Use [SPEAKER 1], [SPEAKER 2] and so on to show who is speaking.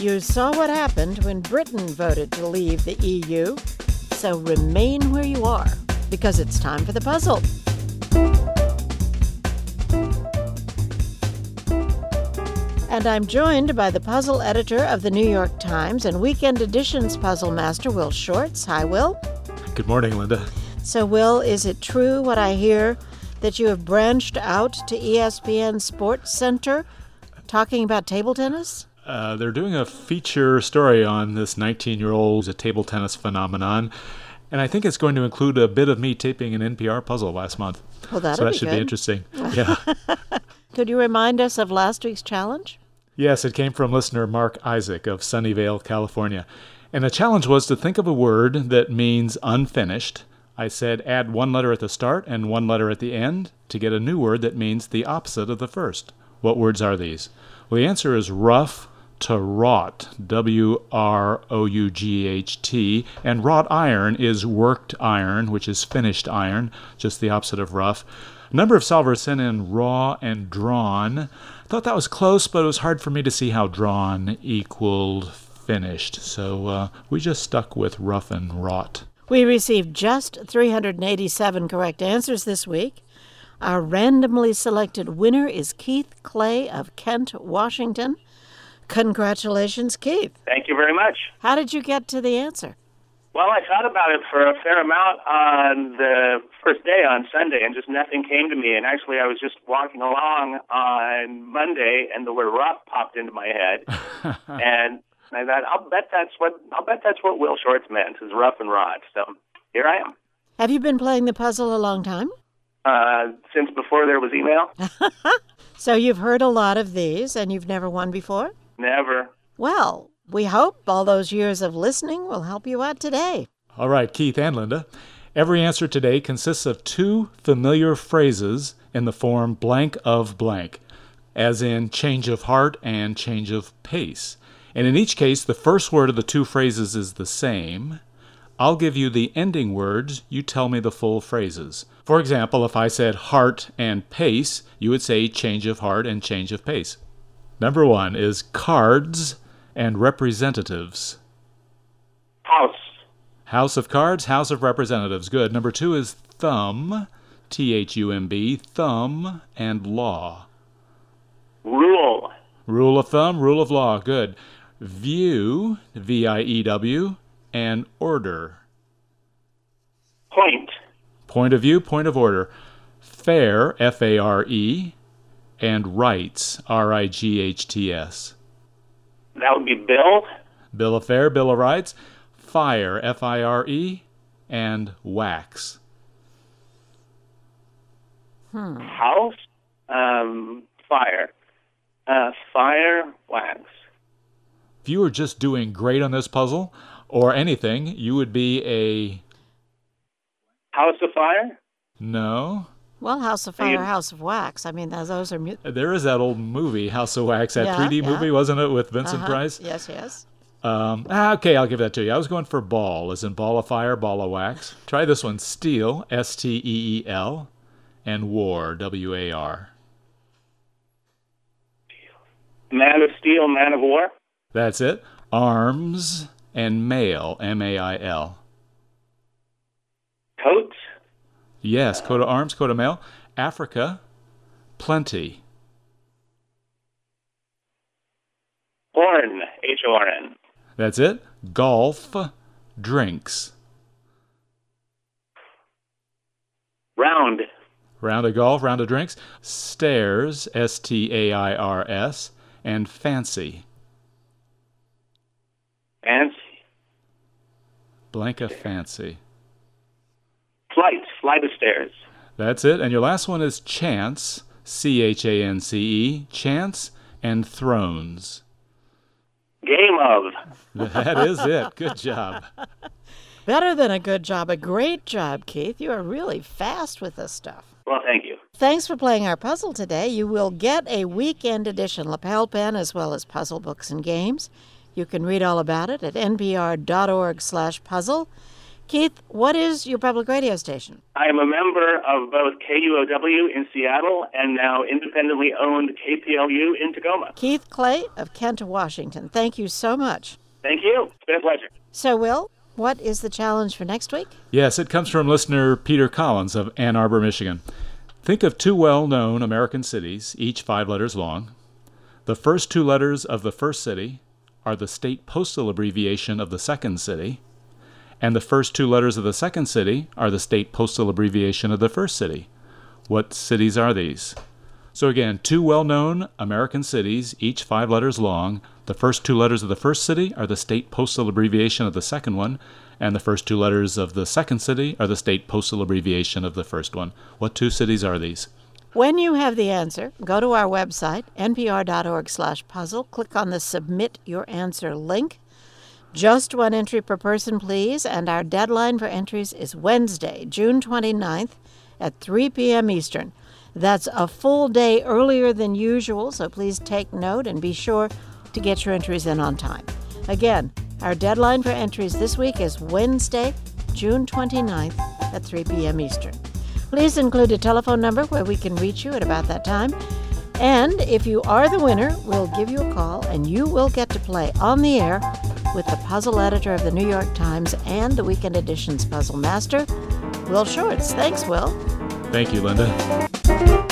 [SPEAKER 1] You saw what happened when Britain voted to leave the EU, so remain where you are, because it's time for the puzzle. And I'm joined by the puzzle editor of the New York Times and Weekend Edition's puzzle master, Will Shortz. Hi, Will.
[SPEAKER 2] Good morning, Linda.
[SPEAKER 1] So, Will, is it true what I hear, that you have branched out to ESPN Sports Center talking about table tennis?
[SPEAKER 2] They're doing a feature story on this 19-year-old who's a table tennis phenomenon, and I think it's going to include a bit of me taping an NPR puzzle last month.
[SPEAKER 1] Well, that
[SPEAKER 2] should be interesting. Yeah.
[SPEAKER 1] Could you remind us of last week's challenge?
[SPEAKER 2] Yes, it came from listener Mark Isaac of Sunnyvale, California. And the challenge was to think of a word that means unfinished. I said add one letter at the start and one letter at the end to get a new word that means the opposite of the first. What words are these? Well, the answer is rough to wrought, W-R-O-U-G-H-T, and wrought iron is worked iron, which is finished iron, just the opposite of rough. A number of solvers sent in raw and drawn. I thought that was close, but it was hard for me to see how drawn equaled finished, so we just stuck with rough and wrought.
[SPEAKER 1] We received just 387 correct answers this week. Our randomly selected winner is Keith Clay of Kent, Washington. Congratulations, Keith.
[SPEAKER 3] Thank you very much.
[SPEAKER 1] How did you get to the answer?
[SPEAKER 3] Well, I thought about it for a fair amount on the first day on Sunday, and just nothing came to me. And actually, I was just walking along on Monday, and the word rough popped into my head. And I thought, I'll bet that's what Will Shortz meant, is rough and wrought. So here I am.
[SPEAKER 1] Have you been playing the puzzle a long time?
[SPEAKER 3] Since before there was email.
[SPEAKER 1] So you've heard a lot of these, and you've never won before?
[SPEAKER 3] Never.
[SPEAKER 1] Well, we hope all those years of listening will help you out today.
[SPEAKER 2] All right, Keith and Linda. Every answer today consists of two familiar phrases in the form blank of blank, as in change of heart and change of pace. And in each case, the first word of the two phrases is the same. I'll give you the ending words, you tell me the full phrases. For example, if I said heart and pace, you would say change of heart and change of pace. Number one is cards and representatives.
[SPEAKER 3] House.
[SPEAKER 2] House of cards, house of representatives. Good. Number two is thumb, T-H-U-M-B, thumb and law.
[SPEAKER 3] Rule.
[SPEAKER 2] Rule of thumb, rule of law. Good. View, V-I-E-W, and order.
[SPEAKER 3] Point.
[SPEAKER 2] Point of view, point of order. Fair, F-A-R-E, and rights, R-I-G-H-T-S.
[SPEAKER 3] That would be bill.
[SPEAKER 2] Bill of fare, bill of rights. Fire, F-I-R-E, and wax.
[SPEAKER 3] House. Fire. Fire, wax.
[SPEAKER 2] If you were just doing great on this puzzle, or anything, you would be a...
[SPEAKER 3] House of fire?
[SPEAKER 2] No.
[SPEAKER 1] Well, House of Fire, House of Wax. I mean, those are...
[SPEAKER 2] There is that old movie, House of Wax, that 3D movie, wasn't it, with Vincent Price?
[SPEAKER 1] Yes, yes.
[SPEAKER 2] Okay, I'll give that to you. I was going for ball, as in ball of fire, ball of wax. Try this one. Steel, S-T-E-E-L, and war, W-A-R.
[SPEAKER 3] Man of steel, man of war?
[SPEAKER 2] That's it. Arms and mail, M-A-I-L.
[SPEAKER 3] Coat?
[SPEAKER 2] Yes, coat of arms, coat of mail. Africa, plenty.
[SPEAKER 3] Horn, H-O-R-N.
[SPEAKER 2] That's it. Golf, drinks.
[SPEAKER 3] Round.
[SPEAKER 2] Round of golf, round of drinks. Stairs, S-T-A-I-R-S, and fancy.
[SPEAKER 3] Fancy.
[SPEAKER 2] Blank of fancy.
[SPEAKER 3] Flight of stairs.
[SPEAKER 2] That's it. And your last one is chance, C-H-A-N-C-E, chance and thrones.
[SPEAKER 3] Game of.
[SPEAKER 2] That is it. Good job.
[SPEAKER 1] Better than a good job. A great job, Keith. You are really fast with this stuff.
[SPEAKER 3] Well, thank you.
[SPEAKER 1] Thanks for playing our puzzle today. You will get a weekend edition lapel pen as well as puzzle books and games. You can read all about it at npr.org/puzzle. Keith, what is your public radio station?
[SPEAKER 3] I am a member of both KUOW in Seattle and now independently owned KPLU in Tacoma.
[SPEAKER 1] Keith Clay of Kent, Washington. Thank you so much.
[SPEAKER 3] Thank you. It's been a pleasure.
[SPEAKER 1] So, Will, what is the challenge for next week?
[SPEAKER 2] Yes, it comes from listener Peter Collins of Ann Arbor, Michigan. Think of two well-known American cities, each 5 letters long. The first 2 letters of the first city are the state postal abbreviation of the second city, and the first 2 letters of the second city are the state postal abbreviation of the first city. What cities are these? So again, 2 well-known American cities, each 5 letters long. The first 2 letters of the first city are the state postal abbreviation of the second one, and the first 2 letters of the second city are the state postal abbreviation of the first one. What 2 cities are these?
[SPEAKER 1] When you have the answer, go to our website, npr.org/puzzle, click on the Submit Your Answer link. Just 1 entry per person, please, and our deadline for entries is Wednesday, June 29th at 3 p.m. Eastern. That's a full day earlier than usual, so please take note and be sure to get your entries in on time. Again, our deadline for entries this week is Wednesday, June 29th at 3 p.m. Eastern. Please include a telephone number where we can reach you at about that time. And if you are the winner, we'll give you a call and you will get to play on the air with the puzzle editor of the New York Times and the Weekend Edition's puzzle master, Will Shortz. Thanks, Will.
[SPEAKER 2] Thank you, Linda.